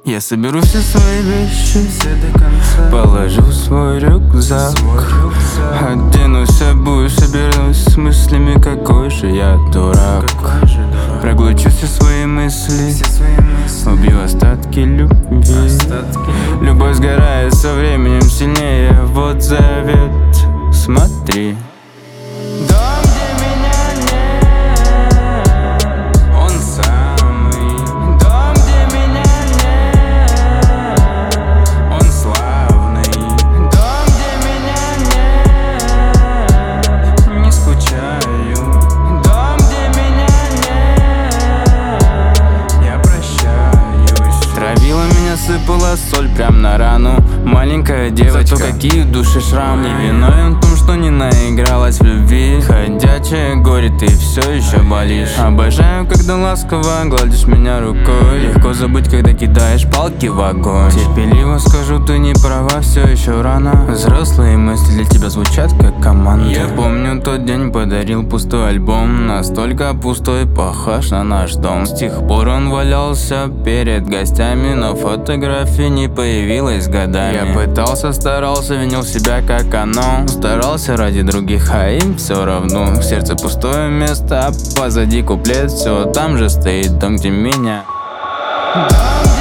Я соберу все свои вещи, все до конца, положу в свой рюкзак, оденусь, обуюсь, соберусь с мыслями, какой же я дурак. Проглочу все свои мысли, убью остатки любви. Любовь сгорает со временем сильнее, вот завет, смотри. Дом, где меня нет, он самый. Дом, где меня нет, он славный. Дом, где меня нет, не скучаю. Дом, где меня нет, я прощаюсь. Травила меня, сыпала соль прям на рану. Маленькая девочка, зато какие в душе шрамы. Не виновен в том, что не наигралась в любви. Ходячее горе, ты все еще болишь. Обожаю, когда ласково гладишь меня рукой. Легко забыть, когда кидаешь палки в огонь. Терпеливо скажу, ты не права, все еще рано. Взрослые мысли для тебя звучат как команда. Я помню, тот день подарил пустой альбом. Настолько пустой, похож на наш дом. С тех пор он валялся перед гостями, но фотографии не появилась годами. Я пытался, старался, винил себя как оно. Старался ради других, а им все равно. В сердце пустое место, а позади куплет. Все там же стоит дом, где меня.